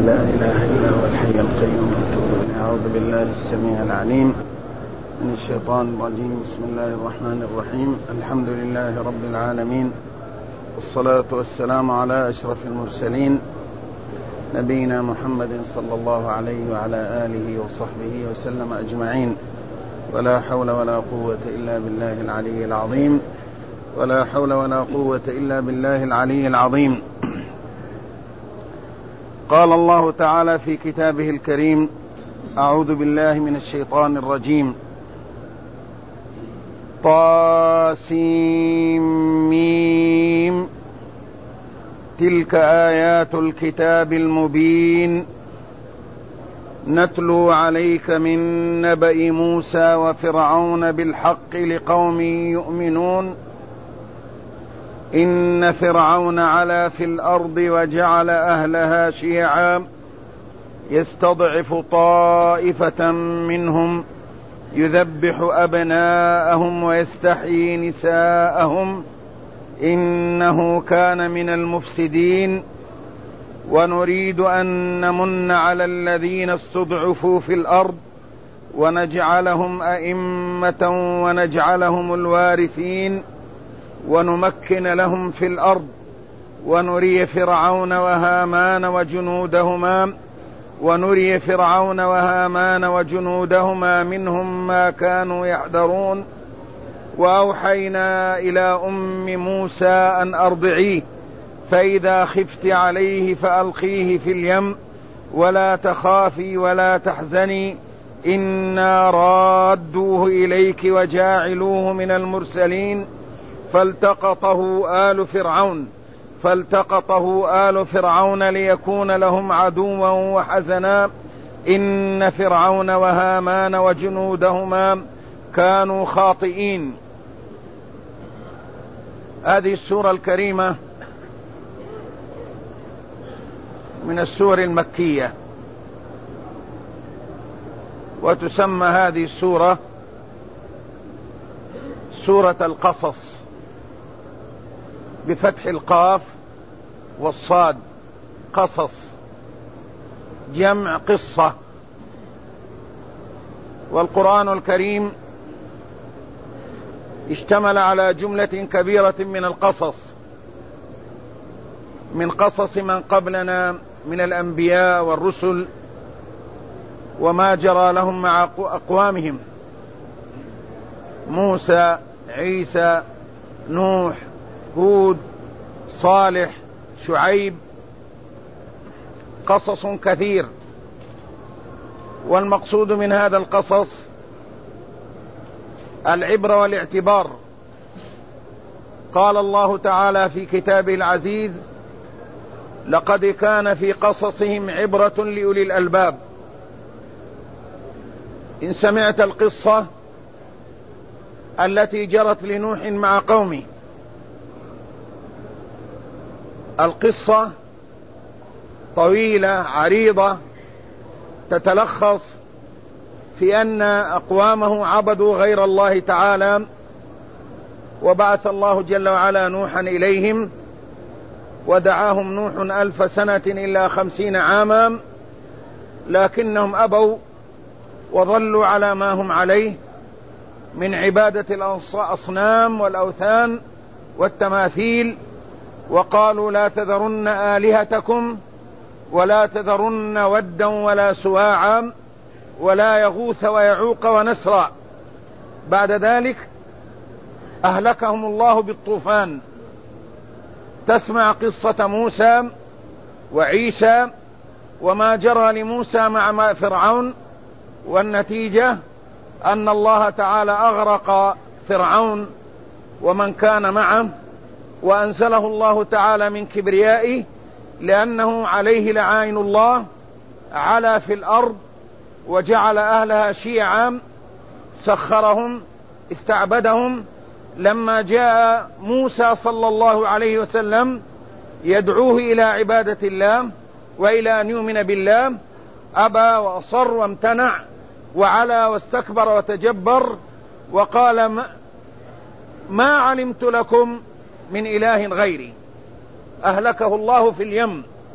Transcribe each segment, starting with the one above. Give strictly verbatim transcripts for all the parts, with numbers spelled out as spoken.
لا إله إلا هو الحي القيوم وأتوب إليه. أعوذ بالله السميع العليم من الشيطان الرجيم. بسم الله الرحمن الرحيم. الحمد لله رب العالمين، والصلاة والسلام على أشرف المرسلين نبينا محمد صلى الله عليه وعلى آله وصحبه وسلم أجمعين. ولا حول ولا قوة إلا بالله العلي العظيم ولا حول ولا قوة إلا بالله العلي العظيم. قال الله تعالى في كتابه الكريم: أعوذ بالله من الشيطان الرجيم. طاسيم تلك آيات الكتاب المبين نتلو عليك من نبأ موسى وفرعون بالحق لقوم يؤمنون إن فرعون علا في الأرض وجعل أهلها شيعا يستضعف طائفة منهم يذبح أبناءهم ويستحيي نساءهم إنه كان من المفسدين ونريد أن نمن على الذين استضعفوا في الأرض ونجعلهم أئمة ونجعلهم الوارثين ونمكن لهم في الأرض ونري فرعون وهامان وجنودهما ونري فرعون وهامان وجنودهما منهم ما كانوا يحذرون وأوحينا إلى أم موسى أن أرضعيه فإذا خفت عليه فألقيه في اليم ولا تخافي ولا تحزني إنا رادوه إليك وجاعلوه من المرسلين فالتقطه آل فرعون فالتقطه آل فرعون ليكون لهم عدوا وحزنا إن فرعون وهامان وجنودهما كانوا خاطئين. هذه السورة الكريمة من السور المكية، وتسمى هذه السورة سورة القصص بفتح القاف والصاد. قصص جمع قصة. والقرآن الكريم اشتمل على جملة كبيرة من القصص، من قصص من قبلنا من الأنبياء والرسل وما جرى لهم مع أقوامهم: موسى، عيسى، نوح، هود، صالح، شعيب. قصص كثير. والمقصود من هذا القصص العبرة والاعتبار. قال الله تعالى في كتابه العزيز: لقد كان في قصصهم عبرة لأولي الألباب. إن سمعت القصة التي جرت لنوح مع قومه، القصة طويلة عريضة تتلخص في أن أقوامه عبدوا غير الله تعالى، وبعث الله جل وعلا نوحا إليهم ودعاهم نوح ألف سنة إلا خمسين عاما، لكنهم أبوا وظلوا على ما هم عليه من عبادة الأصنام والأوثان والتماثيل، وقالوا: لا تذرن آلهتكم ولا تذرن ودا ولا سواعا ولا يغوث ويعوق ونسرا. بعد ذلك أهلكهم الله بالطوفان. تسمع قصة موسى وعيسى وما جرى لموسى مع فرعون، والنتيجة أن الله تعالى أغرق فرعون ومن كان معه، وأنزله الله تعالى من كبريائه لأنه عليه لعائن الله علا في الأرض وجعل أهلها شيعا، سخرهم، استعبدهم. لما جاء موسى صلى الله عليه وسلم يدعوه إلى عبادة الله وإلى أن يؤمن بالله، أبى وأصر وامتنع وعلا واستكبر وتجبر وقال: ما علمت لكم من إله غيري. أهلكه الله في اليم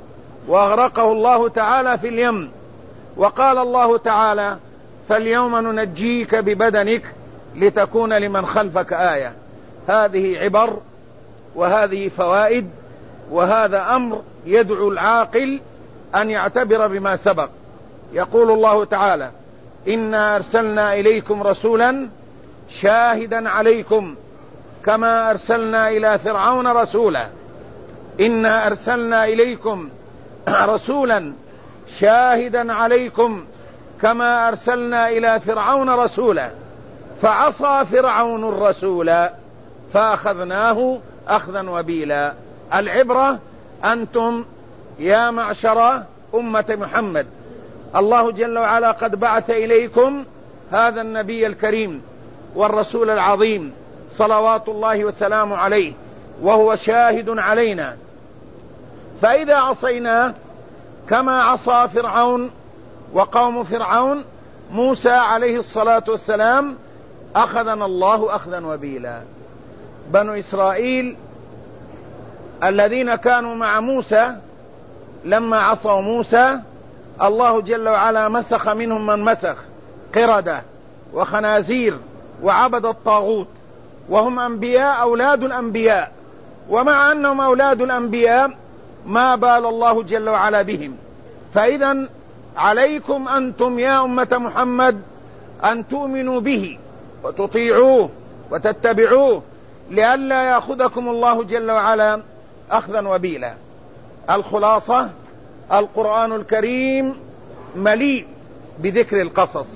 وأغرقه الله تعالى في اليم. وقال الله تعالى: فاليوم ننجيك ببدنك لتكون لمن خلفك آية. هذه عبر وهذه فوائد، وهذا أمر يدعو العاقل أن يعتبر بما سبق. يقول الله تعالى: إنا أرسلنا إليكم رسولا شاهدا عليكم كما أرسلنا إلى فرعون رسولا. إنا أرسلنا إليكم رسولا شاهدا عليكم كما أرسلنا إلى فرعون رسولا فعصى فرعون الرسول فأخذناه أخذا وبيلا. العبرة أنتم يا معشر أمة محمد، الله جل وعلا قد بعث إليكم هذا النبي الكريم والرسول العظيم صلوات الله وسلامه عليه، وهو شاهد علينا. فإذا عصيناه كما عصى فرعون وقوم فرعون موسى عليه الصلاة والسلام، أخذنا الله أخذا وبيلا. بنو إسرائيل الذين كانوا مع موسى لما عصوا موسى، الله جل وعلا مسخ منهم من مسخ، قردة وخنازير وعبد الطاغوت، وهم أنبياء أولاد الأنبياء. ومع أنهم أولاد الأنبياء ما بال الله جل وعلا بهم. فإذا عليكم أنتم يا أمة محمد أن تؤمنوا به وتطيعوه وتتبعوه لئلا يأخذكم الله جل وعلا أخذا وبيلا. الخلاصة: القرآن الكريم مليء بذكر القصص،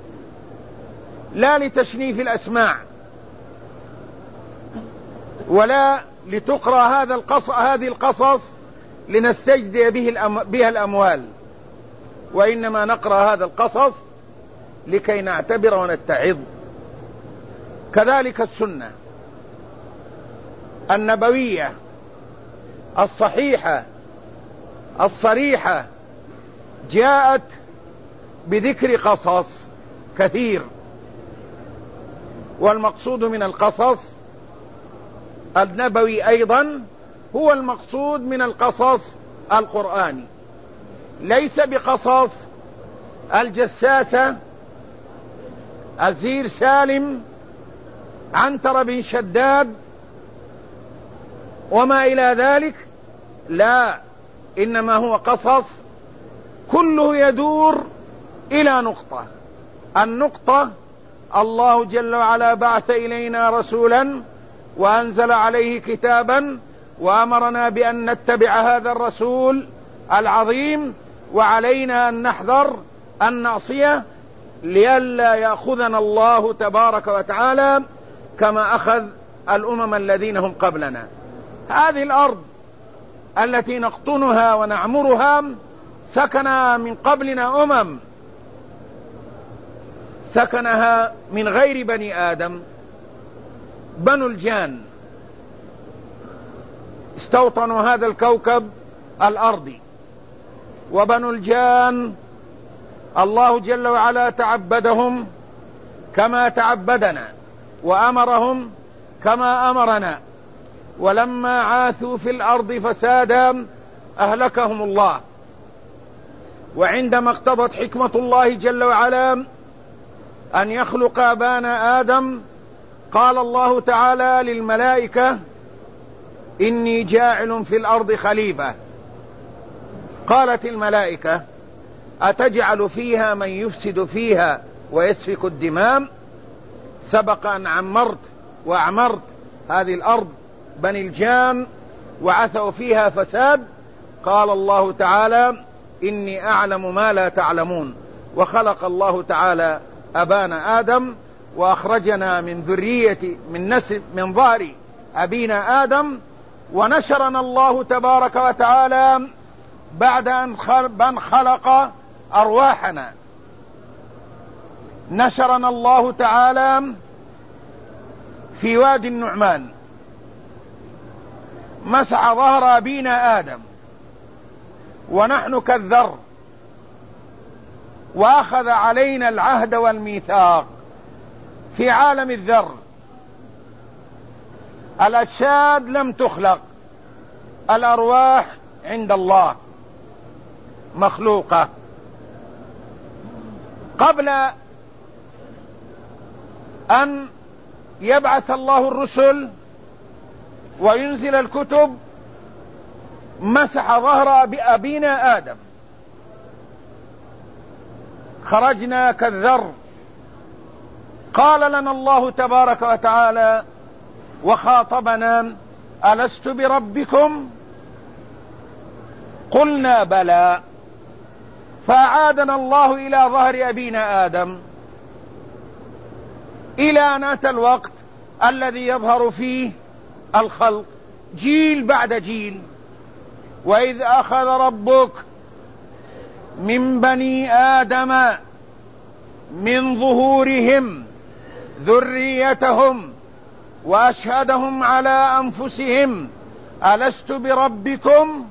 لا لتشنيف الأسماع ولا لتقرأ هذا القصص هذه القصص لنستجدي به الأم... بها الأموال، وإنما نقرأ هذا القصص لكي نعتبر ونتعظ. كذلك السنة النبوية الصحيحة الصريحة جاءت بذكر قصص كثير، والمقصود من القصص النبوي أيضا هو المقصود من القصص القرآني، ليس بقصص الجساسة الزير سالم عنتر بن شداد وما إلى ذلك، لا، إنما هو قصص كله يدور إلى نقطة. النقطة: الله جل وعلا بعث إلينا رسولا وأنزل عليه كتابا وأمرنا بأن نتبع هذا الرسول العظيم، وعلينا أن نحذر أن نعصيه لئلا يأخذنا الله تبارك وتعالى كما أخذ الأمم الذين هم قبلنا. هذه الأرض التي نقطنها ونعمرها سكن من قبلنا أمم سكنها من غير بني آدم. بنو الجان استوطنوا هذا الكوكب الأرضي، وبنو الجان الله جل وعلا تعبدهم كما تعبدنا وأمرهم كما أمرنا، ولما عاثوا في الأرض فسادا أهلكهم الله. وعندما اقتضت حكمة الله جل وعلا أن يخلق أبانا آدم قال الله تعالى للملائكة: إني جاعل في الأرض خليفة. قالت الملائكة: أتجعل فيها من يفسد فيها ويسفك الدماء؟ سبق أن عمرت وأعمرت هذه الأرض بني الجان وعثوا فيها فساد. قال الله تعالى: إني أعلم ما لا تعلمون. وخلق الله تعالى أبانا آدم وأخرجنا من ذرية من نسل من ظهر أبينا آدم، ونشرنا الله تبارك وتعالى بعد أن خلق أرواحنا، نشرنا الله تعالى في وادي النعمان، مسح ظهر أبينا آدم ونحن كالذر، وأخذ علينا العهد والميثاق في عالم الذر. الأجساد لم تخلق، الأرواح عند الله. مخلوقة. قبل أن يبعث الله الرسل وينزل الكتب مسح ظهر بأبينا آدم، خرجنا كالذر. قال لنا الله تبارك وتعالى وخاطبنا: ألست بربكم؟ قلنا بلى. فأعادنا الله إلى ظهر أبينا آدم إلى أن أتى الوقت الذي يظهر فيه الخلق جيل بعد جيل. وإذ أخذ ربك من بني آدم من ظهورهم ذريتهم وأشهدهم على أنفسهم ألست بربكم؟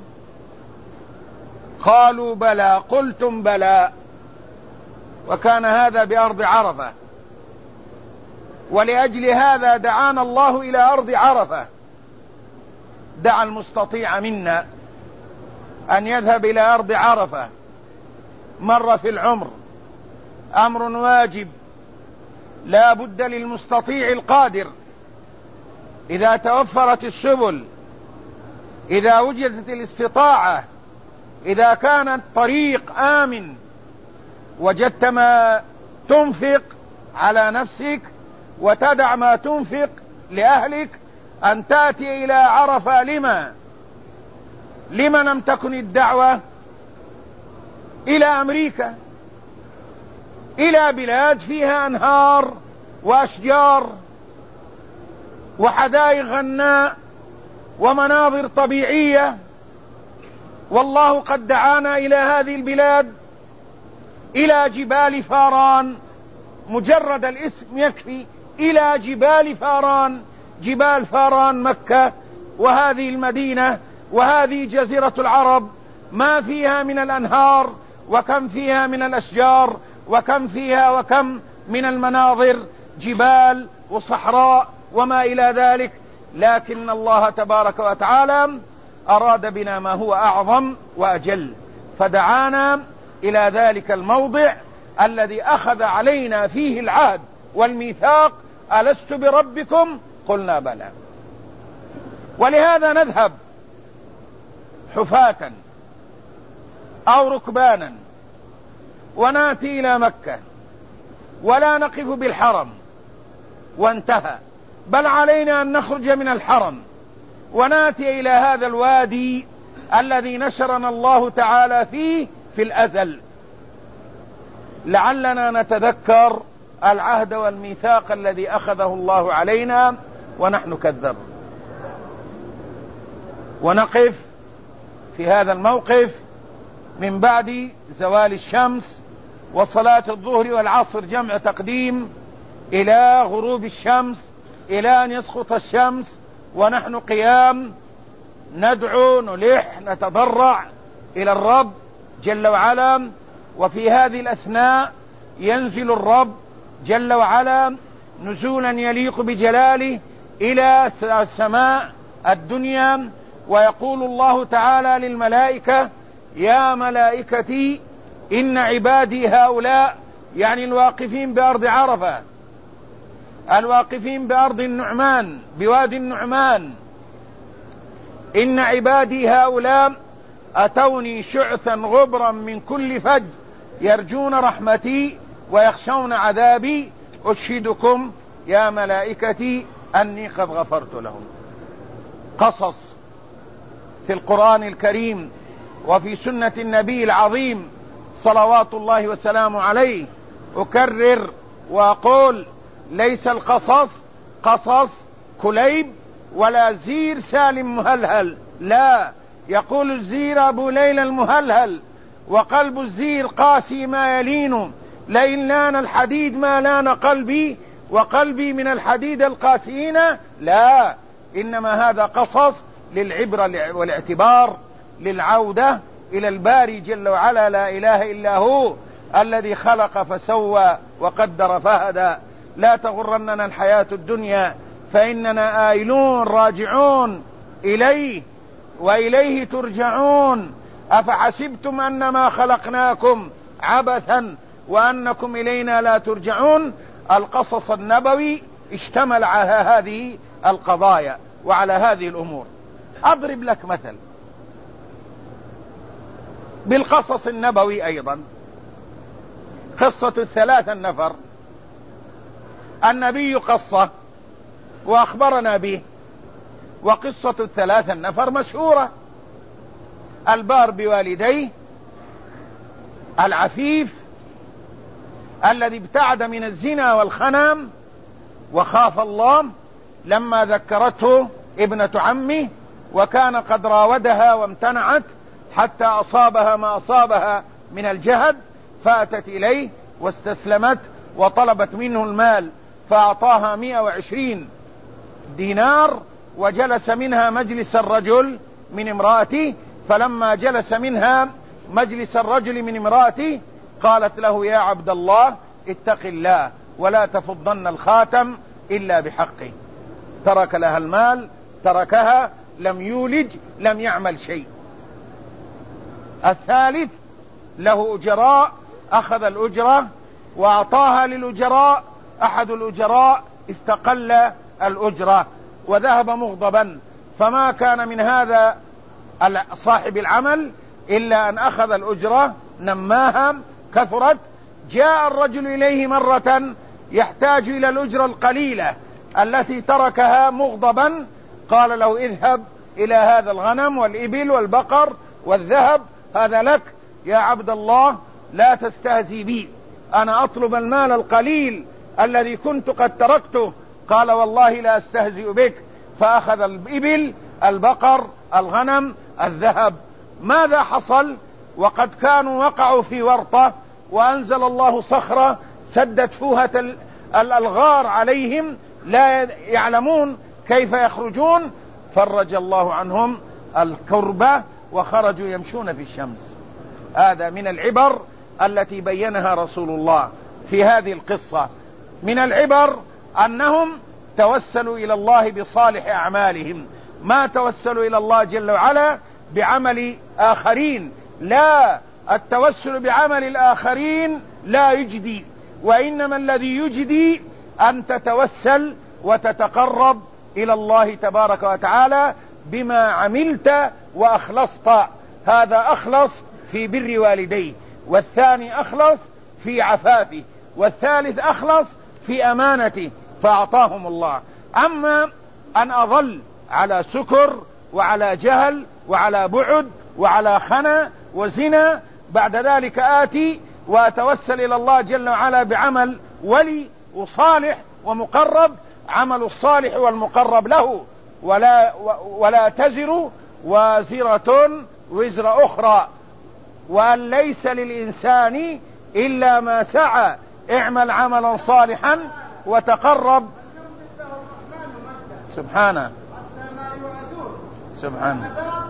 قالوا بلى. قلتم بلى. وكان هذا بأرض عرفة، ولأجل هذا دعانا الله إلى أرض عرفة. دعا المستطيع منا أن يذهب إلى أرض عرفة مرة في العمر، أمر واجب لا بد للمستطيع القادر. إذا توفرت السبل، إذا وجدت الاستطاعة، إذا كان الطريق آمن، وجدت ما تنفق على نفسك وتدع ما تنفق لأهلك، أن تأتي إلى عرفة. لما لما لم تكن الدعوة إلى أمريكا، إلى بلاد فيها أنهار وأشجار وحدائق غناء ومناظر طبيعية؟ والله قد دعانا إلى هذه البلاد، إلى جبال فاران. مجرد الاسم يكفي، إلى جبال فاران. جبال فاران مكة، وهذه المدينة، وهذه جزيرة العرب، ما فيها من الأنهار، وكم فيها من الأشجار، وكم فيها وكم من المناظر، جبال وصحراء وما إلى ذلك. لكن الله تبارك وتعالى أراد بنا ما هو أعظم وأجل، فدعانا إلى ذلك الموضع الذي أخذ علينا فيه العهد والميثاق: ألست بربكم؟ قلنا بلى. ولهذا نذهب حفاة أو ركبانا ونأتي إلى مكة ولا نقف بالحرم وانتهى، بل علينا أن نخرج من الحرم ونأتي إلى هذا الوادي الذي نشرنا الله تعالى فيه في الأزل، لعلنا نتذكر العهد والميثاق الذي أخذه الله علينا ونحن كالذر. ونقف في هذا الموقف من بعد زوال الشمس وصلاة الظهر والعصر جمع تقديم إلى غروب الشمس، إلى أن يسقط الشمس، ونحن قيام ندعو نلح نتضرع إلى الرب جل وعلا. وفي هذه الأثناء ينزل الرب جل وعلا نزولا يليق بجلاله إلى السماء الدنيا، ويقول الله تعالى للملائكة: يا ملائكتي إن عبادي هؤلاء، يعني الواقفين بأرض عرفة، الواقفين بأرض النعمان، بوادي النعمان، إن عبادي هؤلاء أتوني شعثا غبرا من كل فج يرجون رحمتي ويخشون عذابي، أشهدكم يا ملائكتي أني قد غفرت لهم. قصص في القرآن الكريم وفي سنة النبي العظيم صلوات الله وسلامه عليه. أكرر وأقول: ليس القصص قصص كليب ولا زير سالم مهلهل، لا، يقول الزير أبو ليلى المهلهل: وقلب الزير قاسي ما يلين، لئن لان الحديد ما لان قلبي، وقلبي من الحديد القاسيين. لا، إنما هذا قصص للعبرة والاعتبار، للعودة إلى الباري جل وعلا، لا إله إلا هو الذي خلق فسوى وقدر فهدى. لا تغرننا الحياة الدنيا فإننا آيلون راجعون إليه وإليه ترجعون. أفحسبتم أنما خلقناكم عبثا وأنكم إلينا لا ترجعون. القصص النبوي اشتمل على هذه القضايا وعلى هذه الأمور. أضرب لك مثل بالقصص النبوي أيضا، قصة الثلاثة النفر. النبي قصة وأخبرنا به، وقصة الثلاثة النفر مشهورة: البار بوالديه، العفيف الذي ابتعد من الزنا والخنام وخاف الله لما ذكرته ابنة عمه، وكان قد راودها وامتنعت حتى أصابها ما أصابها من الجهد، فأتت إليه واستسلمت وطلبت منه المال، فأعطاها مئة وعشرين دينار، وجلس منها مجلس الرجل من امرأته. فلما جلس منها مجلس الرجل من امرأته قالت له: يا عبد الله اتق الله ولا تفضن الخاتم إلا بحقه. ترك لها المال، تركها، لم يولج، لم يعمل شيء. الثالث له أجراء، أخذ الأجرة وأعطاها للأجراء. أحد الأجراء استقل الأجرة وذهب مغضبا، فما كان من هذا صاحب العمل إلا أن أخذ الأجرة، نماها، كثرت. جاء الرجل إليه مرة يحتاج إلى الأجرة القليلة التي تركها مغضبا، قال له: اذهب إلى هذا الغنم والإبل والبقر والذهب، هذا لك يا عبد الله، لا تستهزي بي، أنا أطلب المال القليل الذي كنت قد تركته. قال: والله لا أستهزئ بك. فأخذ الإبل، البقر، الغنم، الذهب. ماذا حصل؟ وقد كانوا وقعوا في ورطة، وأنزل الله صخرة سدت فوهة الغار عليهم، لا يعلمون كيف يخرجون، فرج الله عنهم الكربة وخرجوا يمشون في الشمس. هذا من العبر التي بينها رسول الله في هذه القصة. من العبر أنهم توسلوا إلى الله بصالح أعمالهم، ما توسلوا إلى الله جل وعلا بعمل آخرين. لا، التوسل بعمل الآخرين لا يجدي، وإنما الذي يجدي أن تتوسل وتتقرب إلى الله تبارك وتعالى بما عملت وأخلصت. هذا أخلص في بر والديه، والثاني أخلص في عفافه، والثالث أخلص في أمانته، فأعطاهم الله. أما أن أظل على سكر وعلى جهل وعلى بعد وعلى خنا وزنا، بعد ذلك آتي وأتوسل إلى الله جل وعلا بعمل ولي وصالح ومقرب، عمل الصالح والمقرب له، ولا, ولا تزر وازرة وزر أخرى، وأن ليس للإنسان إلا ما سعى. اعمل عملا صالحا وتقرب. سبحانه سبحانه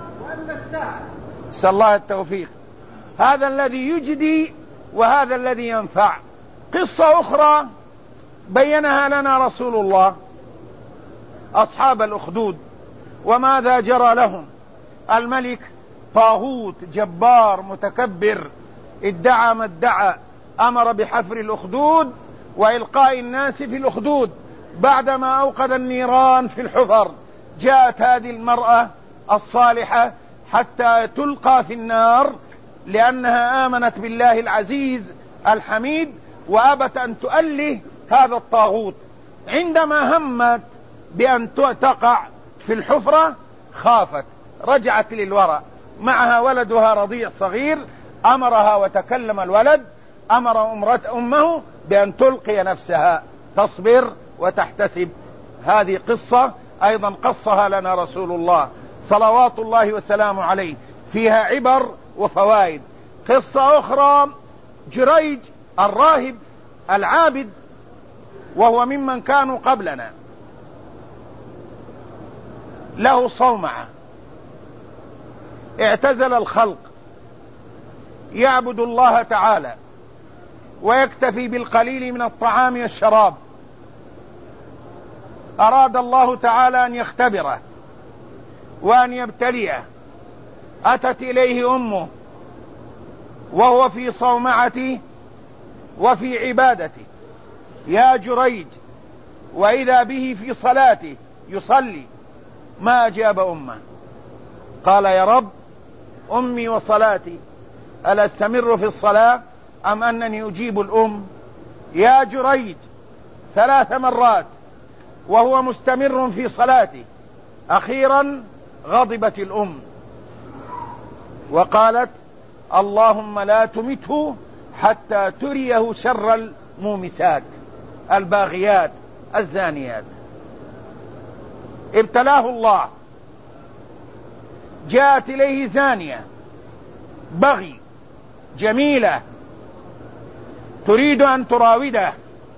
نسأل الله التوفيق. هذا الذي يجدي وهذا الذي ينفع. قصة أخرى بينها لنا رسول الله: أصحاب الأخدود وماذا جرى لهم. الملك طاغوت جبار متكبر، ادعى ما ادعى، أمر بحفر الأخدود وإلقاء الناس في الأخدود. بعدما أوقد النيران في الحفر، جاءت هذه المرأة الصالحة حتى تلقى في النار، لأنها آمنت بالله العزيز الحميد، وأبت أن تؤله هذا الطاغوت. عندما همت بأن تقع في الحفرة خافت، رجعت للوراء، معها ولدها رضيع صغير، أمرها وتكلم الولد، أمر أمه بأن تلقي نفسها، تصبر وتحتسب. هذه قصة أيضا قصها لنا رسول الله صلوات الله وسلامه عليه، فيها عبر وفوائد. قصة أخرى: جريج الراهب العابد، وهو ممن كانوا قبلنا، له صومعة، اعتزل الخلق، يعبد الله تعالى ويكتفي بالقليل من الطعام والشراب. أراد الله تعالى أن يختبره وأن يبتليه. أتت إليه أمه وهو في صومعته وفي عبادته، يا جريج، وإذا به في صلاته يصلي، ما أجاب أمه. قال يا رب، أمي وصلاتي، ألا استمر في الصلاة أم أنني أجيب الأم؟ يا جريج ثلاث مرات وهو مستمر في صلاته. أخيرا غضبت الأم وقالت اللهم لا تمته حتى تريه شر المومسات الباغيات الزانيات. ابتلاه الله، جاءت إليه زانية بغي جميلة تريد أن تراوده،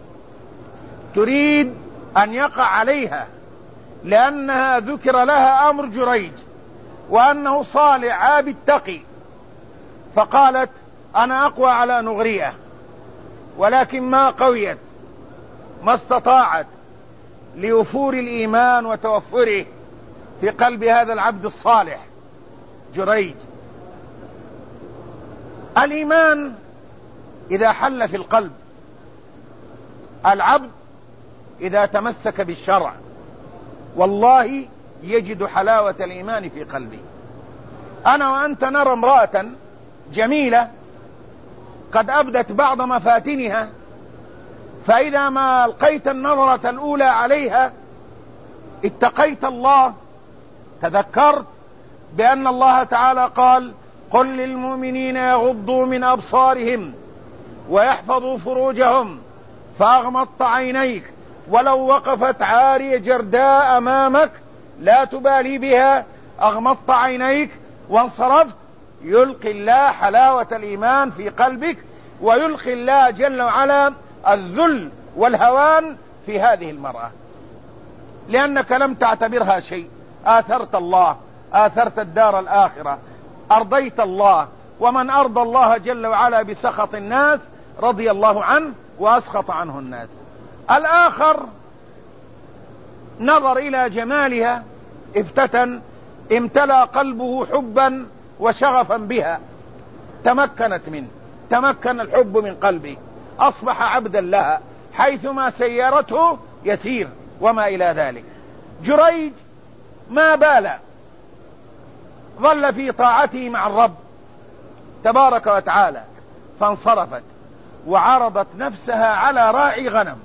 تريد أن يقع عليها، لأنها ذكر لها أمر جريج وأنه صالح عابد تقي، فقالت أنا أقوى على نغرية، ولكن ما قويت، ما استطاعت لوفور الإيمان وتوفره في قلب هذا العبد الصالح جريج. الإيمان إذا حل في القلب، العبد إذا تمسك بالشرع والله يجد حلاوة الإيمان في قلبه. أنا وأنت نرى امرأة جميلة قد أبدت بعض مفاتنها، فإذا ما ألقيت النظرة الأولى عليها اتقيت الله، تذكرت بأن الله تعالى قال قل للمؤمنين يغضوا من أبصارهم ويحفظوا فروجهم، فأغمضت عينيك ولو وقفت عارية جرداء أمامك لا تبالي بها، أغمضت عينيك وانصرفت، يلقي الله حلاوة الإيمان في قلبك، ويلقي الله جل وعلا الذل والهوان في هذه المرأة، لأنك لم تعتبرها شيء، آثرت الله، آثرت الدار الآخرة، أرضيت الله، ومن أرضى الله جل وعلا بسخط الناس رضي الله عنه وأسخط عنه الناس. الآخر نظر إلى جمالها افتتن، امتلأ قلبه حبا وشغفا بها، تمكنت منه، تمكن الحب من قلبه، أصبح عبدا لها، حيثما سيرته يسير وما إلى ذلك. جريج ما بال، ظل في طاعته مع الرب تبارك وتعالى، فانصرفت وعرضت نفسها على راعي غنم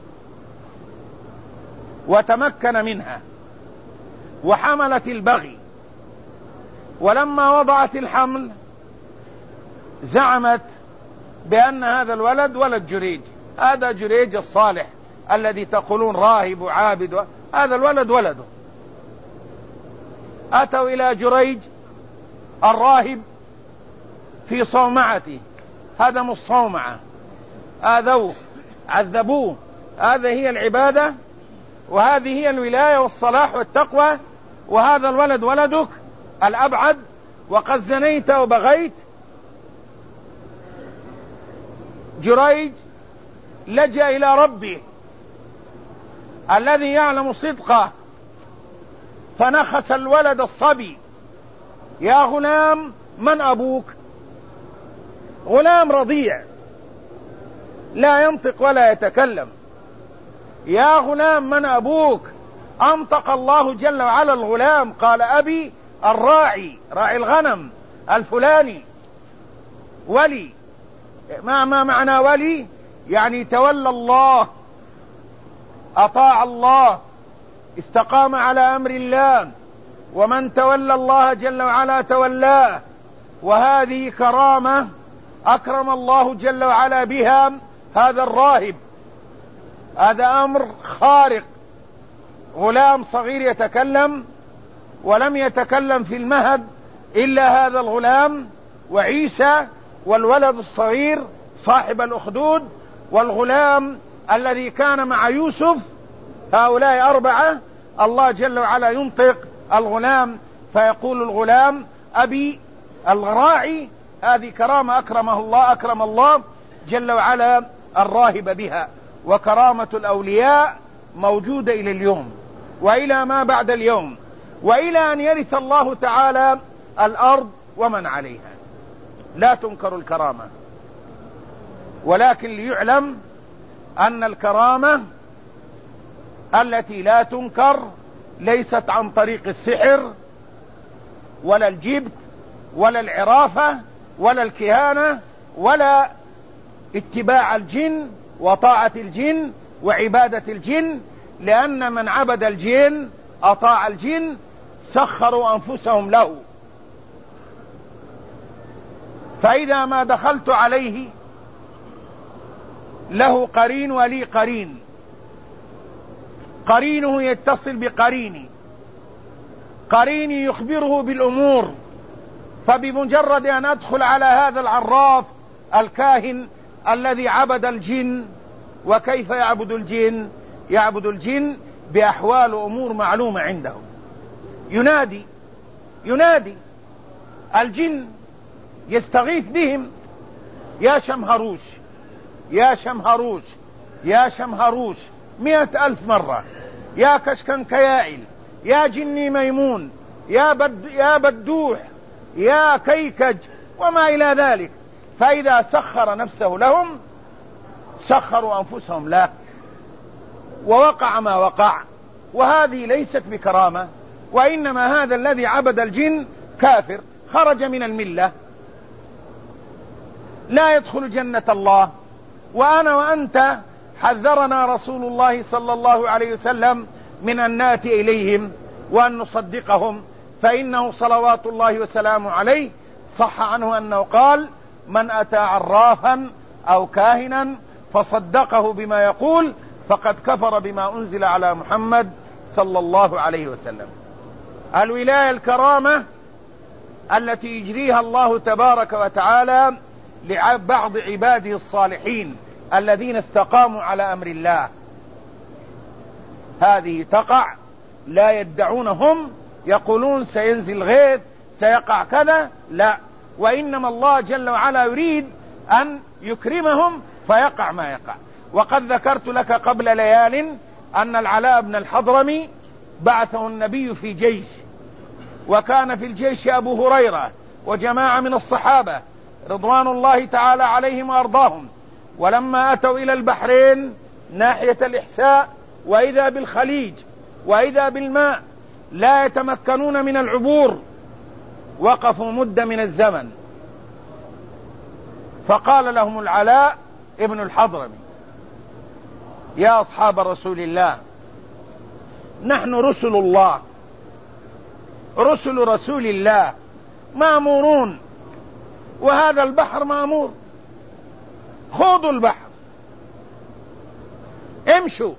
وتمكن منها وحملت البغي، ولما وضعت الحمل زعمت بأن هذا الولد ولد جريج، هذا جريج الصالح الذي تقولون راهب وعابد، هذا الولد ولده. أتوا إلى جريج الراهب في صومعته، هدموا الصومعة، آذوه، عذبوه، هذه هي العبادة وهذه هي الولاية والصلاح والتقوى، وهذا الولد ولدك الأبعد وقد زنيت وبغيت. جريج لجأ إلى ربه الذي يعلم صدقه، فنخس الولد الصبي، يا غلام من أبوك؟ غلام رضيع لا ينطق ولا يتكلم، يا غلام من أبوك؟ أنطق الله جل وعلا الغلام، قال أبي الراعي، راعي الغنم الفلاني، ولي. ما, ما معنى ولي؟ يعني تولى الله، أطاع الله، استقام على أمر الله، ومن تولى الله جل وعلا تولاه، وهذه كرامة أكرم الله جل وعلا بها هذا الراهب. هذا أمر خارق، غلام صغير يتكلم، ولم يتكلم في المهد إلا هذا الغلام وعيسى والولد الصغير صاحب الأخدود والغلام الذي كان مع يوسف، هؤلاء أربعة. الله جل وعلا ينطق الغلام فيقول الغلام أبي الراعي، هذه كرامة أكرمه الله، أكرم الله جل وعلا الراهب بها، وكرامة الأولياء موجودة إلى اليوم وإلى ما بعد اليوم، وإلى أن يرث الله تعالى الأرض ومن عليها. لا تنكر الكرامة، ولكن ليعلم أن الكرامة التي لا تنكر ليست عن طريق السحر ولا الجبت ولا العرافة ولا الكهانة ولا اتباع الجن وطاعة الجن وعبادة الجن، لأن من عبد الجن أطاع الجن سخروا أنفسهم له. فإذا ما دخلت عليه له قرين ولي قرين، قرينه يتصل بقريني، قريني يخبره بالأمور، فبمجرد أن أدخل على هذا العراف الكاهن الذي عبد الجن، وكيف يعبد الجن؟ يعبد الجن بأحوال أمور معلومة عندهم، ينادي ينادي الجن، يستغيث بهم: يا شمهروش يا شمهروش يا شمهروش مئة ألف مرة، يا كشكن كيائل، يا جني ميمون، يا, بد يا بدوح، يا كيكج، وما إلى ذلك. فإذا سخر نفسه لهم سخروا أنفسهم له، ووقع ما وقع. وهذه ليست بكرامة، وإنما هذا الذي عبد الجن كافر، خرج من الملة، لا يدخل جنة الله. وأنا وأنت حذرنا رسول الله صلى الله عليه وسلم من أن نأتي إليهم وأن نصدقهم، فإنه صلوات الله وسلامه عليه صح عنه أنه قال: من أتى عرافا أو كاهنا فصدقه بما يقول فقد كفر بما أنزل على محمد صلى الله عليه وسلم. الولاية الكرامة التي يجريها الله تبارك وتعالى لبعض عباده الصالحين الذين استقاموا على أمر الله، هذه تقع، لا يدعونهم يقولون سينزل غيث سيقع كذا، لا، وإنما الله جل وعلا يريد أن يكرمهم فيقع ما يقع. وقد ذكرت لك قبل ليال أن العلاء بن الحضرمي بعثه النبي في جيش، وكان في الجيش أبو هريرة وجماعة من الصحابة رضوان الله تعالى عليهم وأرضاهم. ولما أتوا إلى البحرين ناحية الإحساء وإذا بالخليج وإذا بالماء لا يتمكنون من العبور، وقفوا مدة من الزمن، فقال لهم العلاء ابن الحضرمي: يا أصحاب رسول الله، نحن رسل الله، رسل رسول الله مأمورون، وهذا البحر مأمور، خوضوا البحر، امشوا.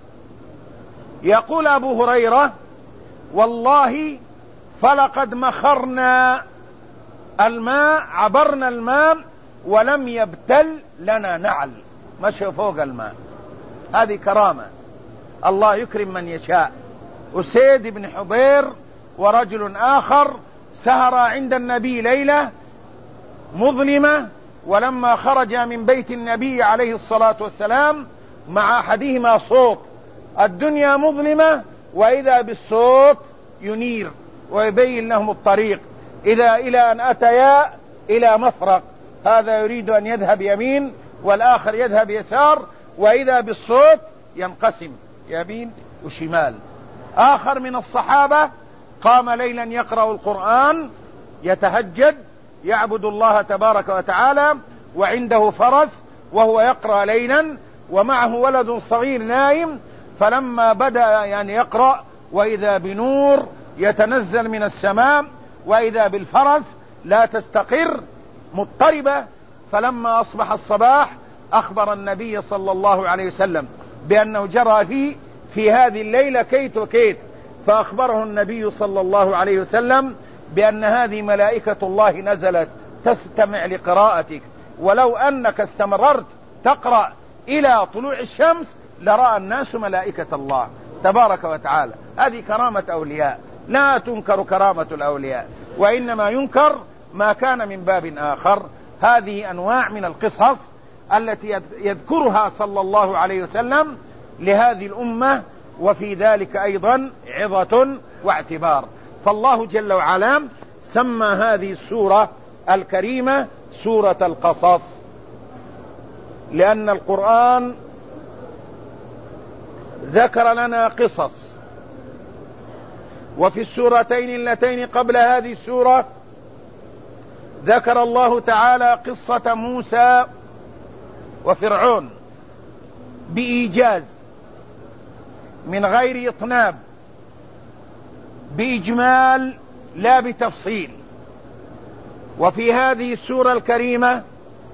يقول أبو هريرة: والله فلقد مخرنا الماء، عبرنا الماء ولم يبتل لنا نعل، مشوا فوق الماء. هذه كرامة، الله يكرم من يشاء. أسيد بن حضير ورجل آخر سهر عند النبي ليلة مظلمة، ولما خرج من بيت النبي عليه الصلاة والسلام مع أحدهما صوت، الدنيا مظلمة وإذا بالصوت ينير ويبين لهم الطريق، إذا إلى أن أتيا إلى مفرق، هذا يريد أن يذهب يمين والآخر يذهب يسار، وإذا بالصوت ينقسم يمين وشمال. آخر من الصحابة قام ليلا يقرأ القرآن، يتهجد، يعبد الله تبارك وتعالى، وعنده فرس وهو يقرأ ليلا ومعه ولد صغير نائم، فلما بدأ يعني يقرأ وإذا بنور يتنزل من السماء، وإذا بالفرس لا تستقر مضطربة. فلما أصبح الصباح أخبر النبي صلى الله عليه وسلم بأنه جرى فيه في هذه الليلة كيت وكيت، فأخبره النبي صلى الله عليه وسلم بأن هذه ملائكة الله نزلت تستمع لقراءتك، ولو أنك استمررت تقرأ إلى طلوع الشمس لرأى الناس ملائكة الله تبارك وتعالى. هذه كرامة أولياء، لا تنكر كرامة الأولياء، وإنما ينكر ما كان من باب آخر. هذه أنواع من القصص التي يذكرها صلى الله عليه وسلم لهذه الأمة، وفي ذلك أيضا عظة واعتبار. فالله جل وعلا سمى هذه السورة الكريمة سورة القصص، لأن القرآن ذكر لنا قصص، وفي السورتين اللتين قبل هذه السورة ذكر الله تعالى قصة موسى وفرعون بإيجاز من غير إطناب، بإجمال لا بتفصيل. وفي هذه السورة الكريمة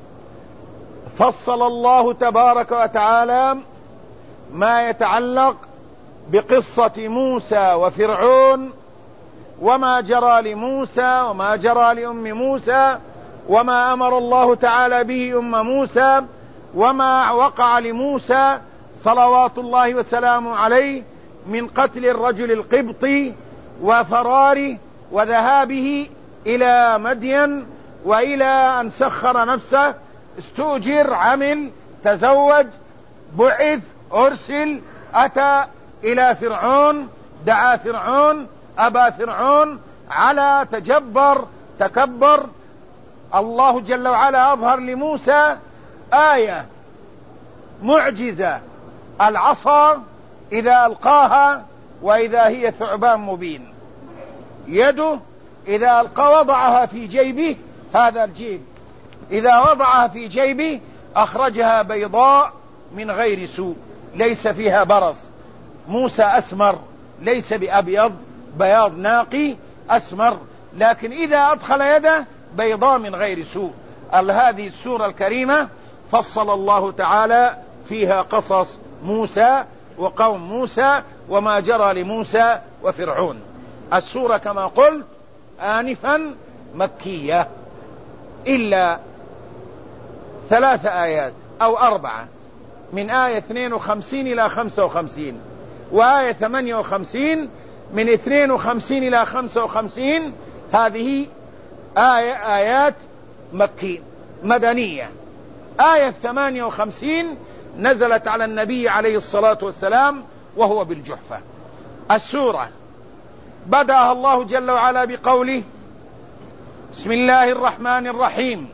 فصل الله تبارك وتعالى ما يتعلق بقصة موسى وفرعون، وما جرى لموسى وما جرى لأم موسى، وما أمر الله تعالى به أم موسى، وما وقع لموسى صلوات الله وسلامه عليه من قتل الرجل القبطي وفراره وذهابه إلى مدين، وإلى أن سخر نفسه، استؤجر، عمل، تزوج، بعث، أرسل، أتى إلى فرعون، دعا فرعون، أبى فرعون، على، تجبر، تكبر. الله جل وعلا أظهر لموسى آية معجزة، العصا إذا ألقاها وإذا هي ثعبان مبين، يده إذا ألقى وضعها في جيبه، هذا الجيب إذا وضعها في جيبه أخرجها بيضاء من غير سوء، ليس فيها برص. موسى أسمر، ليس بأبيض، بياض ناقي أسمر، لكن إذا أدخل يده بيضاء من غير سوء. هذه السورة الكريمة فصل الله تعالى فيها قصص موسى وقوم موسى وما جرى لموسى وفرعون. السورة كما قلت آنفا مكية، إلا ثلاث آيات أو أربعة، من آية اثنين وخمسين إلى خمسة وخمسين، وآية ثمانية وخمسين من اثنين وخمسين إلى خمسة وخمسين. هذه آية آيات مكية مدنية. آية ثمانية وخمسين نزلت على النبي عليه الصلاة والسلام وهو بالجحفة. السورة بدأها الله جل وعلا بقوله: بسم الله الرحمن الرحيم.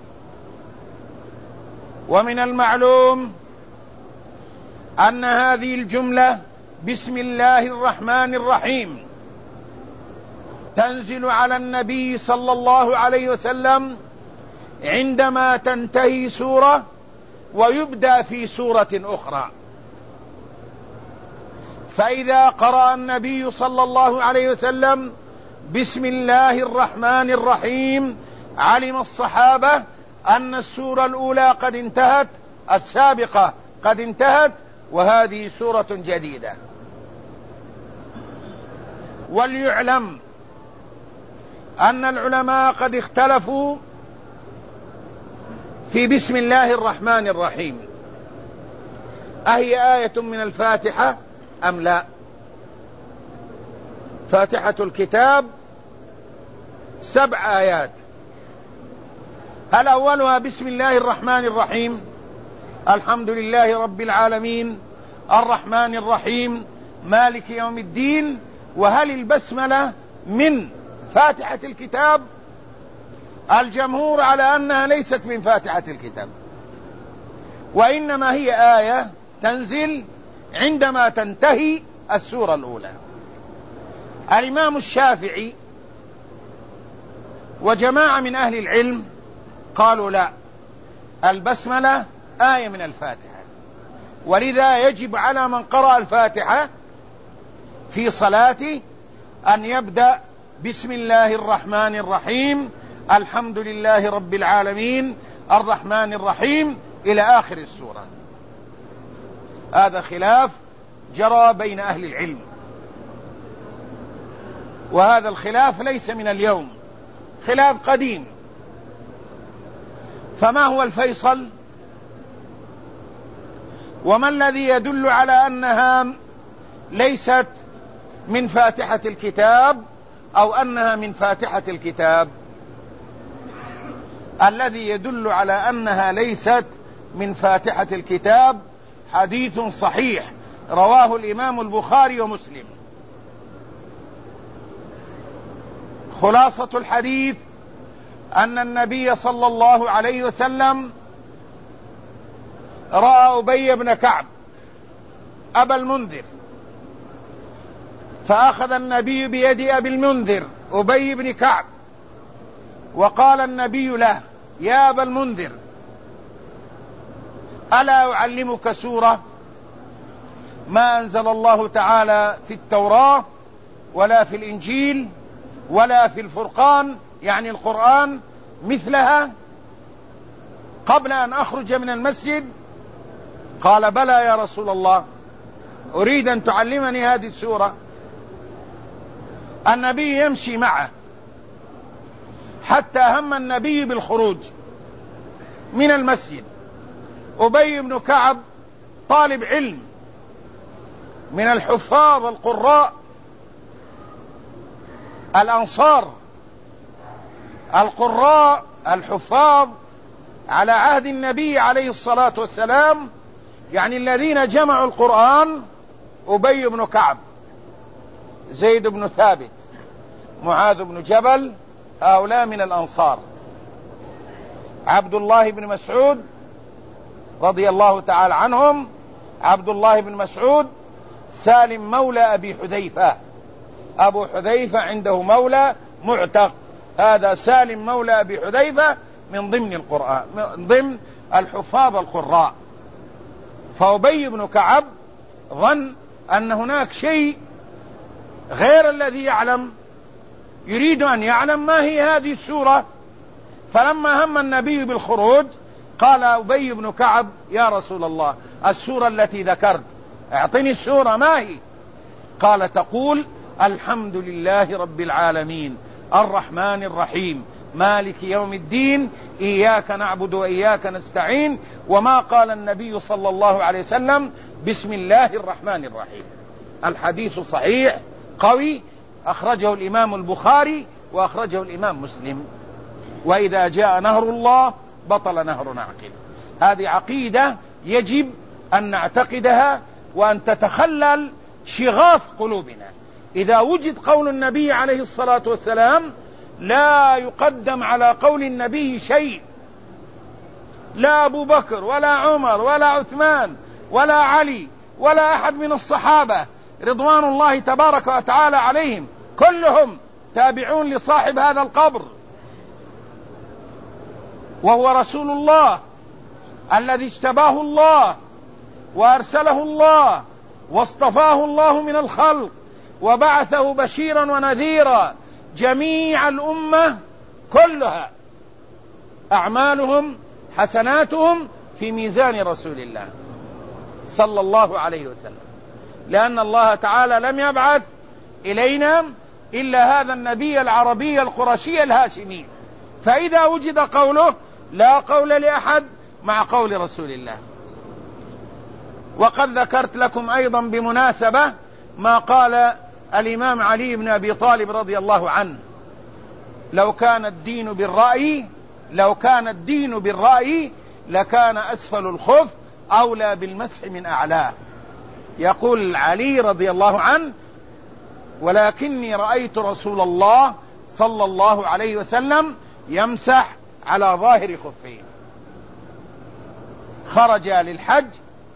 ومن المعلوم أن هذه الجملة بسم الله الرحمن الرحيم تنزل على النبي صلى الله عليه وسلم عندما تنتهي سورة ويبدأ في سورة أخرى. فإذا قرأ النبي صلى الله عليه وسلم بسم الله الرحمن الرحيم علم الصحابة أن السورة الأولى قد انتهت، السابقة قد انتهت، وهذه سورة جديدة. وليعلم أن العلماء قد اختلفوا في بسم الله الرحمن الرحيم، أهي آية من الفاتحة أم لا؟ فاتحة الكتاب سبع آيات، هل أولها بسم الله الرحمن الرحيم؟ الحمد لله رب العالمين الرحمن الرحيم مالك يوم الدين. وهل البسملة من فاتحة الكتاب؟ الجمهور على أنها ليست من فاتحة الكتاب، وإنما هي آية تنزل عندما تنتهي السورة الأولى. الإمام الشافعي وجماعة من أهل العلم قالوا لا، البسملة آية من الفاتحة، ولذا يجب على من قرأ الفاتحة في صلاته أن يبدأ بسم الله الرحمن الرحيم الحمد لله رب العالمين الرحمن الرحيم إلى آخر السورة. هذا خلاف جرى بين أهل العلم، وهذا الخلاف ليس من اليوم، خلاف قديم. فما هو الفيصل؟ وما الذي يدل على أنها ليست من فاتحة الكتاب أو أنها من فاتحة الكتاب؟ الذي يدل على أنها ليست من فاتحة الكتاب حديث صحيح رواه الإمام البخاري ومسلم. خلاصة الحديث: أن النبي صلى الله عليه وسلم رأى أبي بن كعب أبا المنذر، فأخذ النبي بيد أبي المنذر أبي بن كعب وقال النبي له: يا أبا المنذر، ألا أعلمك سورة ما أنزل الله تعالى في التوراة ولا في الإنجيل ولا في الفرقان، يعني القرآن، مثلها قبل أن أخرج من المسجد؟ قال: بلى يا رسول الله، أريد أن تعلمني هذه السورة. النبي يمشي معه حتى هم النبي بالخروج من المسجد. أبي بن كعب طالب علم من الحفاظ القراء الأنصار، القراء الحفاظ على عهد النبي عليه الصلاة والسلام، يعني الذين جمعوا القرآن: أبي بن كعب، زيد بن ثابت، معاذ بن جبل، هؤلاء من الأنصار. عبد الله بن مسعود رضي الله تعالى عنهم، عبد الله بن مسعود، سالم مولى أبي حذيفة، أبو حذيفة عنده مولى معتق، هذا سالم مولى أبي حذيفة من ضمن القرآن، من ضمن الحفاظ القراء. فأبي بن كعب ظن أن هناك شيء غير الذي يعلم، يريد أن يعلم ما هي هذه السورة. فلما هم النبي بالخروج قال أبي بن كعب: يا رسول الله، السورة التي ذكرت، اعطني السورة، ما هي؟ قال: تقول: الحمد لله رب العالمين الرحمن الرحيم مالك يوم الدين إياك نعبد وإياك نستعين. وما قال النبي صلى الله عليه وسلم: بسم الله الرحمن الرحيم. الحديث صحيح قوي، أخرجه الإمام البخاري وأخرجه الإمام مسلم. وإذا جاء نهر الله بطل نهر عقل. هذه عقيدة يجب أن نعتقدها وأن تتخلل شغاف قلوبنا. إذا وجد قول النبي عليه الصلاة والسلام لا يقدم على قول النبي شيء، لا أبو بكر ولا عمر ولا عثمان ولا علي ولا أحد من الصحابة رضوان الله تبارك وتعالى عليهم، كلهم تابعون لصاحب هذا القبر، وهو رسول الله الذي اجتباه الله وأرسله الله واصطفاه الله من الخلق وبعثه بشيرا ونذيرا. جميع الأمة كلها أعمالهم حسناتهم في ميزان رسول الله صلى الله عليه وسلم، لأن الله تعالى لم يبعث إلينا إلا هذا النبي العربي القرشي الهاشمي. فإذا وجد قوله لا قول لأحد مع قول رسول الله. وقد ذكرت لكم أيضا بمناسبة ما قال الإمام علي بن أبي طالب رضي الله عنه: لو كان الدين بالرأي لو كان الدين بالرأي لكان أسفل الخف أولى بالمسح من أعلاه. يقول علي رضي الله عنه: ولكني رأيت رسول الله صلى الله عليه وسلم يمسح على ظاهر خفيه. خرج للحج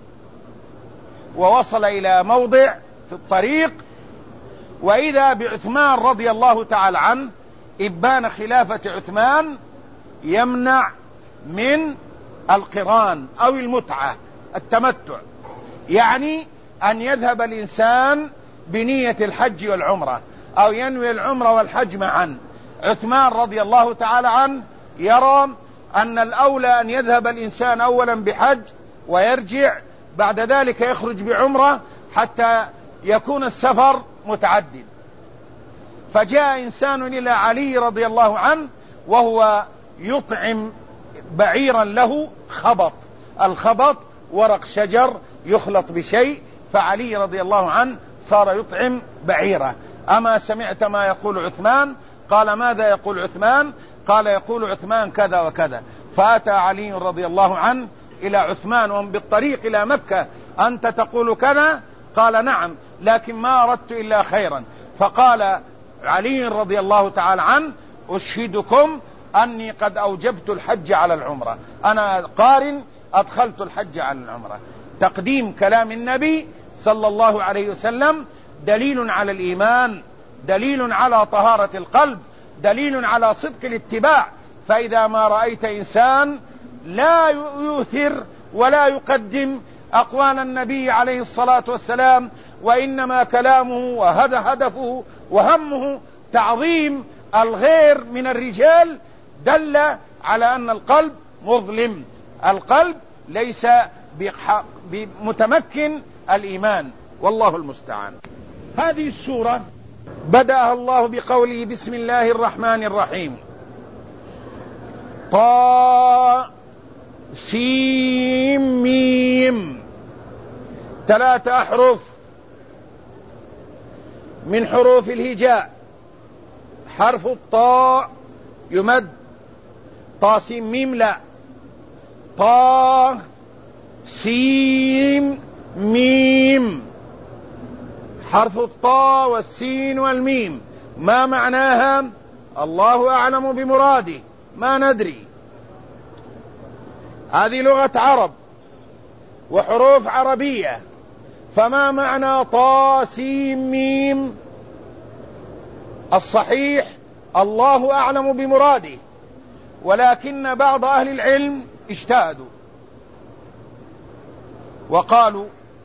ووصل إلى موضع في الطريق، وإذا بعثمان رضي الله تعالى عنه، إبان خلافة عثمان يمنع من القران أو المتعة التمتع، يعني أن يذهب الإنسان بنية الحج والعمرة أو ينوي العمرة والحج معا. عثمان رضي الله تعالى عنه يرى أن الأولى أن يذهب الإنسان أولا بحج ويرجع بعد ذلك يخرج بعمرة حتى يكون السفر متعدد. فجاء إنسان إلى علي رضي الله عنه وهو يطعم بعيرا له خبط، الخبط ورق شجر يخلط بشيء، فعلي رضي الله عنه صار يطعم بعيره. أما سمعت ما يقول عثمان؟ قال: ماذا يقول عثمان؟ قال: يقول عثمان كذا وكذا. فأتى علي رضي الله عنه إلى عثمان وهم بالطريق إلى مكة: أنت تقول كذا؟ قال: نعم، لكن ما أردت إلا خيرا. فقال علي رضي الله تعالى عنه: أشهدكم أني قد أوجبت الحج على العمرة، أنا قارن أدخلت الحج على العمرة. تقديم كلام النبي صلى الله عليه وسلم دليل على الإيمان، دليل على طهارة القلب، دليل على صدق الاتباع. فإذا ما رأيت إنسان لا يؤثر ولا يقدم أقوال النبي عليه الصلاة والسلام، وإنما كلامه وهذا هدفه وهمه تعظيم الغير من الرجال، دل على أن القلب مظلم، القلب ليس بمتمكن الإيمان، والله المستعان. هذه السورة بدأها الله بقوله بسم الله الرحمن الرحيم، طا سين ميم، ثلاثة أحرف من حروف الهجاء. حرف الطاء يمد، طا سين ميم لا، طا سين ميم. حرف الطاء والسين والميم ما معناها؟ الله أعلم بمراده، ما ندري. هذه لغة عرب وحروف عربية، فما معنى طا سين ميم؟ الصحيح الله أعلم بمراده، ولكن بعض أهل العلم اجتهدوا وقالوا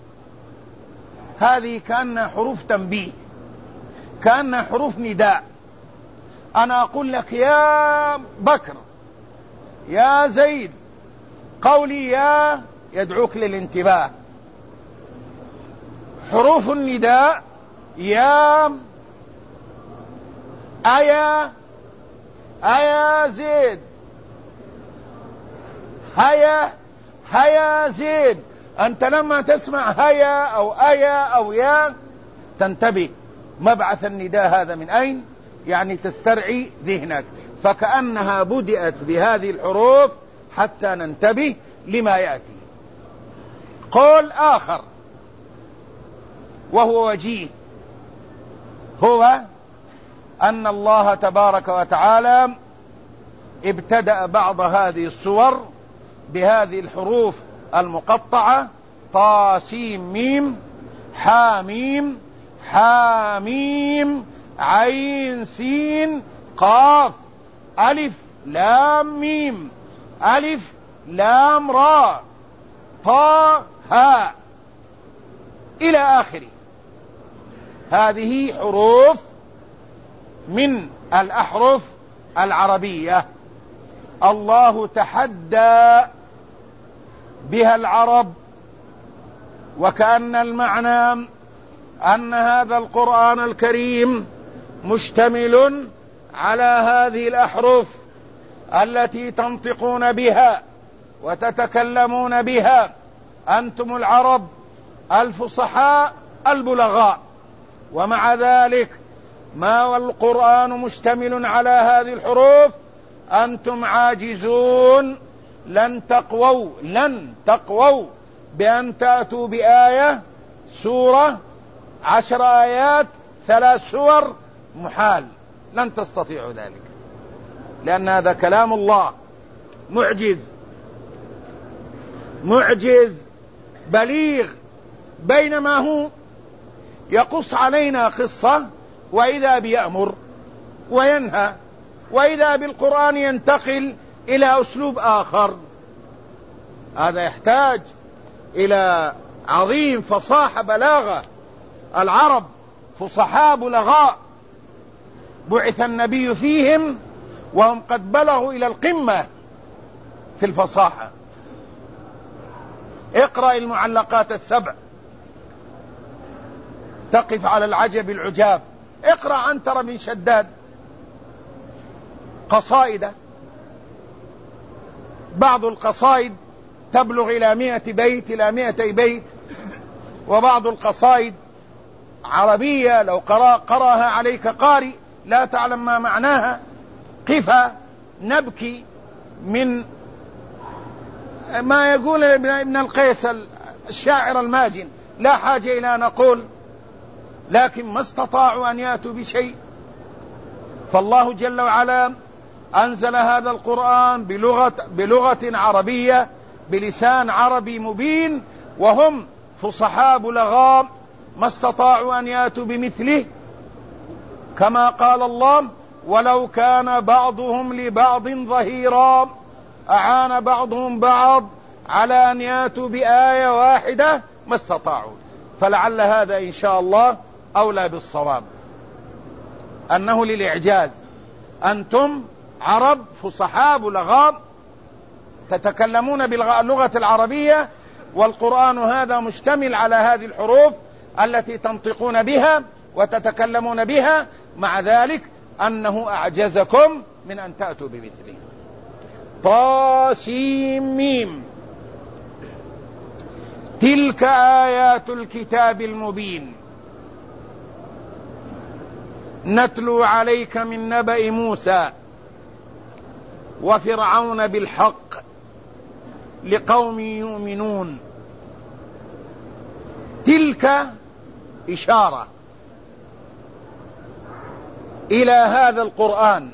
هذه كأنها حروف تنبيه، كأنها حروف نداء. أنا أقول لك يا بكر، يا زيد، قولي يا يدعوك للانتباه. حروف النداء يا، أيا، أيا زيد، هيا، هيا زيد. أنت لما تسمع هيا أو أيا أو يا تنتبه مبعث النداء هذا من أين، يعني تسترعي ذهنك. فكأنها بدأت بهذه الحروف حتى ننتبه لما يأتي. قول آخر وهو وجيه، هو أن الله تبارك وتعالى ابتدأ بعض هذه السور بهذه الحروف المقطعة، طا سين ميم، حاميم، حاميم، عين سين قاف، ألف لام ميم، ألف لام راء، طا هاء إلى آخره. هذه حروف من الأحرف العربية الله تحدى بها العرب، وكأن المعنى أن هذا القرآن الكريم مشتمل على هذه الأحرف التي تنطقون بها وتتكلمون بها أنتم العرب الفصحاء البلغاء. ومع ذلك ما والقرآن مشتمل على هذه الحروف أنتم عاجزون، لن تقووا لن تقووا بأن تأتوا بآية، سورة، عشر آيات، ثلاث سور، محال، لن تستطيعوا ذلك، لأن هذا كلام الله معجز معجز بليغ. بينما هو يقص علينا قصة وإذا بيأمر وينهى، وإذا بالقرآن ينتقل إلى أسلوب آخر. هذا يحتاج إلى عظيم فصاحة بلاغة. العرب فصحاء بلغاء، بعث النبي فيهم وهم قد بلغوا إلى القمة في الفصاحة. اقرأ المعلقات السبع تقف على العجب العجاب. اقرأ عنتر بن شداد قصائد، بعض القصائد تبلغ إلى مئة بيت إلى مئتي بيت، وبعض القصائد عربية لو قرأ قرأها عليك قارئ لا تعلم ما معناها. قفا نبكي من ما يقول ابن القيس الشاعر الماجن، لا حاجة إلى أن نقول، لكن ما استطاعوا أن يأتوا بشيء. فالله جل وعلا أنزل هذا القرآن بلغة, بلغة عربية بلسان عربي مبين، وهم فصحاء بلغاء ما استطاعوا أن يأتوا بمثله، كما قال الله: ولو كان بعضهم لبعض ظهيرا أعان بعضهم بعض على أن يأتوا بآية واحدة ما استطاعوا. فلعل هذا إن شاء الله أولى بالصواب، أنه للإعجاز. أنتم عرب فصحاء بلغاء تتكلمون باللغة العربية، والقرآن هذا مشتمل على هذه الحروف التي تنطقون بها وتتكلمون بها، مع ذلك أنه أعجزكم من أن تأتوا بمثله. طاسيم تلك آيات الكتاب المبين نتلو عليك من نبأ موسى وفرعون بالحق لقوم يؤمنون. تلك إشارة إلى هذا القرآن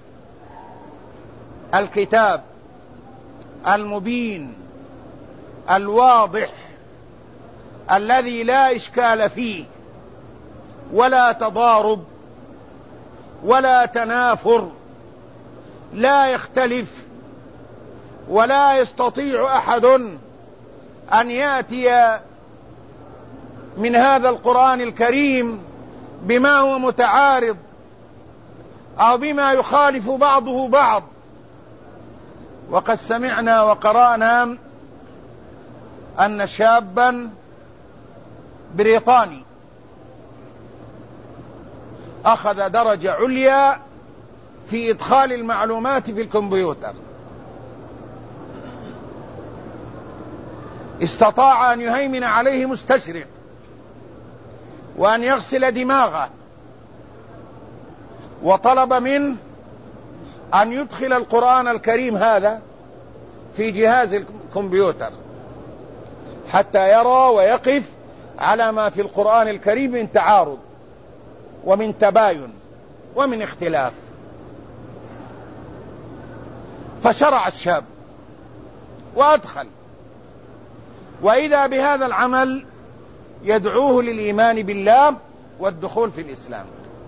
الكتاب المبين الواضح الذي لا إشكال فيه ولا تضارب ولا تنافر، لا يختلف ولا يستطيع أحد أن يأتي من هذا القرآن الكريم بما هو متعارض أو بما يخالف بعضه بعض. وقد سمعنا وقرأنا أن شابا بريطاني أخذ درجة عليا في إدخال المعلومات في الكمبيوتر، استطاع أن يهيمن عليه مستشرق وأن يغسل دماغه، وطلب منه أن يدخل القرآن الكريم هذا في جهاز الكمبيوتر حتى يرى ويقف على ما في القرآن الكريم من تعارض ومن تباين ومن اختلاف. فشرع الشاب وأدخل، وإذا بهذا العمل يدعوه للإيمان بالله والدخول في الإسلام.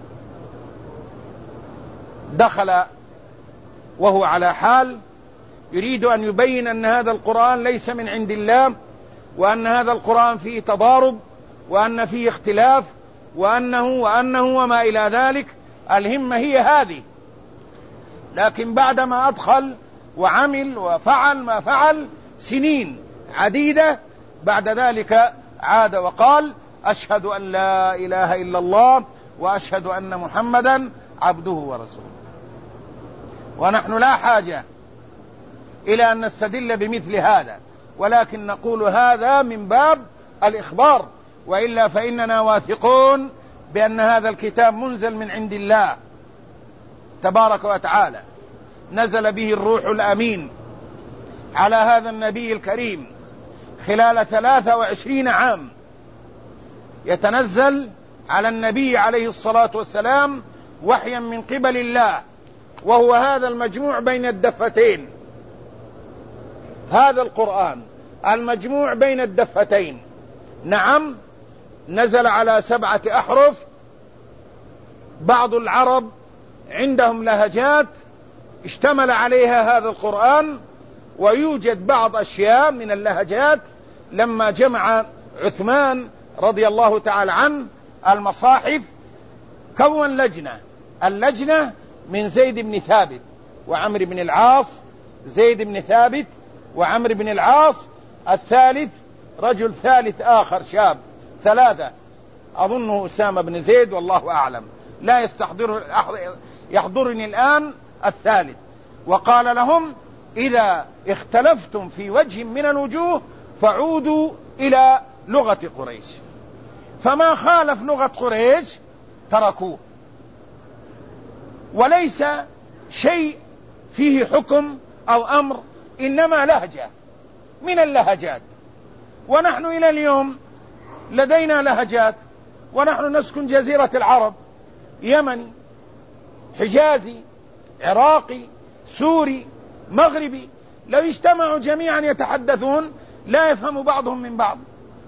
دخل وهو على حال يريد أن يبين أن هذا القرآن ليس من عند الله، وأن هذا القرآن فيه تضارب وأن فيه اختلاف وأنه وأنه وما إلى ذلك. الهمة هي هذه. لكن بعدما أدخل وعمل وفعل ما فعل سنين عديدة، بعد ذلك عاد وقال: أشهد أن لا إله إلا الله وأشهد أن محمدا عبده ورسوله. ونحن لا حاجة إلى أن نستدل بمثل هذا، ولكن نقول هذا من باب الإخبار، وإلا فإننا واثقون بأن هذا الكتاب منزل من عند الله تبارك وتعالى، نزل به الروح الأمين على هذا النبي الكريم خلال ثلاثة وعشرين عام، يتنزل على النبي عليه الصلاة والسلام وحيا من قبل الله، وهو هذا المجموع بين الدفتين، هذا القرآن المجموع بين الدفتين. نعم، نزل على سبعة أحرف. بعض العرب عندهم لهجات اشتمل عليها هذا القرآن، ويوجد بعض أشياء من اللهجات لما جمع عثمان رضي الله تعالى عنه المصاحف كون لجنة، اللجنة من زيد بن ثابت وعمر بن العاص، زيد بن ثابت وعمر بن العاص، الثالث رجل ثالث آخر شاب، ثلاثة، أظنه أسامة بن زيد والله أعلم، لا يستحضر يحضرني الآن الثالث. وقال لهم: إذا اختلفتم في وجه من الوجوه فعودوا إلى لغة قريش. فما خالف لغة قريش تركوه، وليس شيء فيه حكم أو أمر، إنما لهجة من اللهجات. ونحن إلى اليوم لدينا لهجات، ونحن نسكن جزيرة العرب، يمني، حجازي، عراقي، سوري، مغربي، لو اجتمعوا جميعا يتحدثون لا يفهم بعضهم من بعض،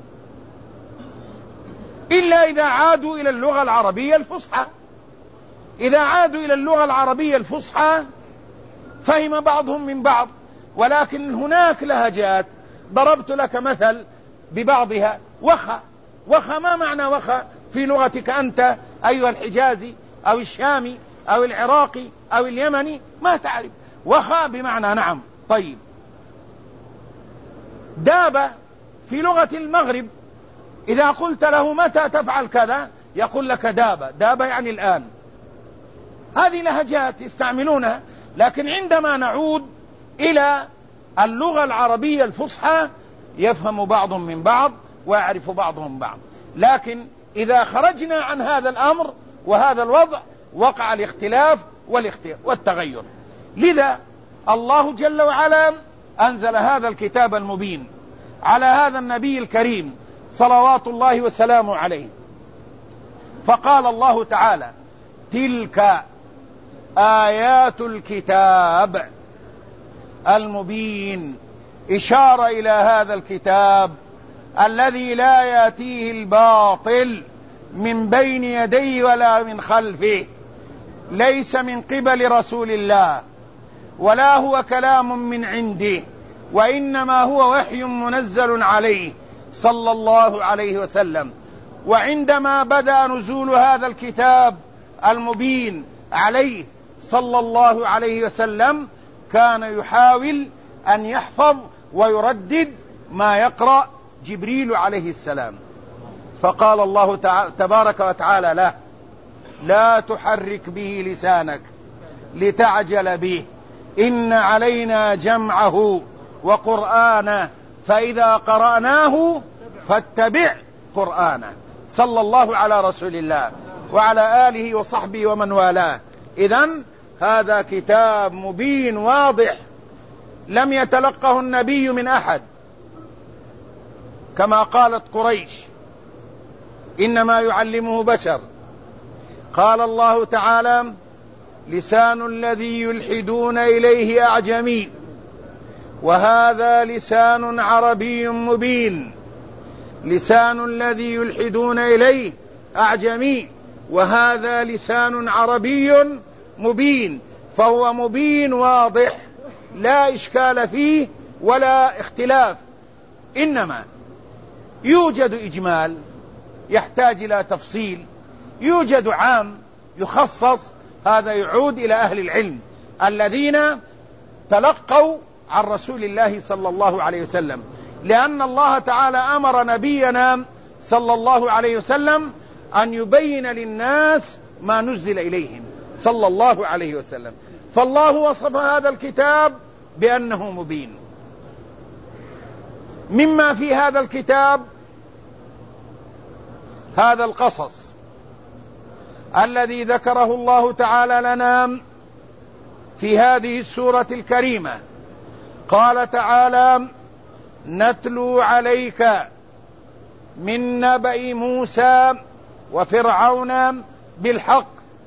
إلا إذا عادوا إلى اللغة العربية الفصحى. إذا عادوا إلى اللغة العربية الفصحى فهم بعضهم من بعض. ولكن هناك لهجات، ضربت لك مثل ببعضها، وخا. وخا ما معنى وخا في لغتك أنت أيها الحجازي أو الشامي أو العراقي أو اليمني؟ ما تعرف. وخا بمعنى نعم. طيب، داب في لغة المغرب إذا قلت له متى تفعل كذا يقول لك داب. داب يعني الآن. هذه لهجات يستعملونها. لكن عندما نعود إلى اللغة العربية الفصحى يفهم بعضهم من بعض ويعرف بعضهم بعض. لكن إذا خرجنا عن هذا الأمر وهذا الوضع وقع الاختلاف والتغير. لذا الله جل وعلا أنزل هذا الكتاب المبين على هذا النبي الكريم صلوات الله وسلامه عليه. فقال الله تعالى: تلك آيات الكتاب المبين، إشارة إلى هذا الكتاب الذي لا يأتيه الباطل من بين يديه ولا من خلفه، ليس من قبل رسول الله ولا هو كلام من عنده، وإنما هو وحي منزل عليه صلى الله عليه وسلم. وعندما بدأ نزول هذا الكتاب المبين عليه صلى الله عليه وسلم كان يحاول أن يحفظ ويردد ما يقرأ جبريل عليه السلام. فقال الله تبارك وتعالى له: لا تحرك به لسانك لتعجل به، إن علينا جمعه وقرآنه، فإذا قرأناه فاتبع قرآنه. صلى الله على رسول الله وعلى آله وصحبه ومن والاه. إذن هذا كتاب مبين واضح لم يتلقه النبي من أحد كما قالت قريش، إنما يعلمه بشر. قال الله تعالى: لسان الذي يلحدون إليه أعجمي وهذا لسان عربي مبين. لسان الذي يلحدون إليه أعجمي وهذا لسان عربي مبين، فهو مبين واضح لا إشكال فيه ولا اختلاف. إنما يوجد إجمال يحتاج إلى تفصيل، يوجد عام يخصص، هذا يعود إلى أهل العلم الذين تلقوا عن رسول الله صلى الله عليه وسلم، لأن الله تعالى أمر نبينا صلى الله عليه وسلم أن يبين للناس ما نزل إليهم صلى الله عليه وسلم. فالله وصف هذا الكتاب بأنه مبين. مما في هذا الكتاب هذا القصص الذي ذكره الله تعالى لنا في هذه السورة الكريمة. قال تعالى: نتلو عليك من نبأ موسى وفرعون بالحق.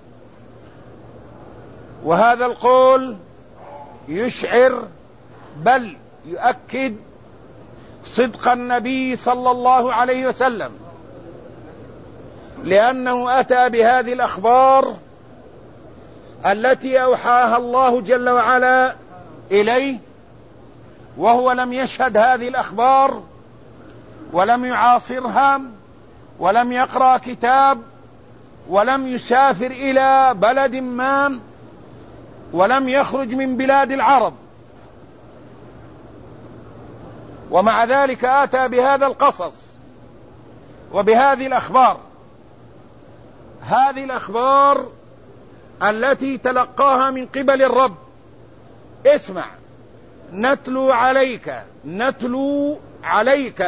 وهذا القول يشعر بل يؤكد صدق النبي صلى الله عليه وسلم، لأنه أتى بهذه الأخبار التي أوحاها الله جل وعلا إليه، وهو لم يشهد هذه الأخبار ولم يعاصرها ولم يقرأ كتاب ولم يسافر إلى بلد ما ولم يخرج من بلاد العرب، ومع ذلك آتى بهذا القصص وبهذه الأخبار. هذه الأخبار التي تلقاها من قبل الرب. اسمع: نتلو عليك، نتلو عليك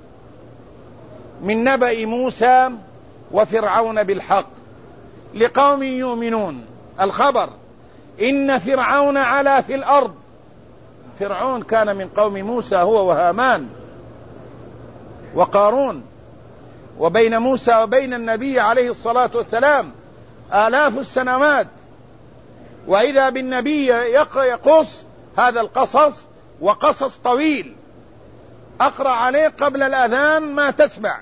من نبأ موسى وفرعون بالحق لقوم يؤمنون. الخبر: إن فرعون علا في الأرض. فرعون كان من قوم موسى هو وهامان وقارون، وبين موسى وبين النبي عليه الصلاة والسلام آلاف السنوات، وإذا بالنبي يقص هذا القصص، وقصص طويل. أقرأ عليه قبل الأذان ما تسمع.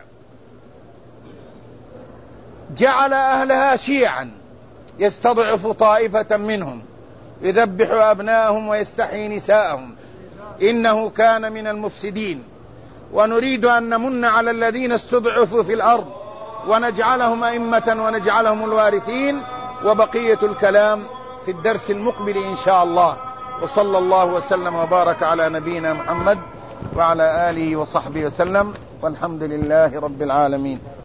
جعل أهلها شيعا يستضعف طائفة منهم يذبح أبناءهم ويستحيي نساءهم إنه كان من المفسدين. ونريد أن نمن على الذين استضعفوا في الأرض ونجعلهم أئمة ونجعلهم الوارثين. وبقية الكلام في الدرس المقبل إن شاء الله. وصلى الله وسلم وبارك على نبينا محمد وعلى آله وصحبه وسلم، والحمد لله رب العالمين.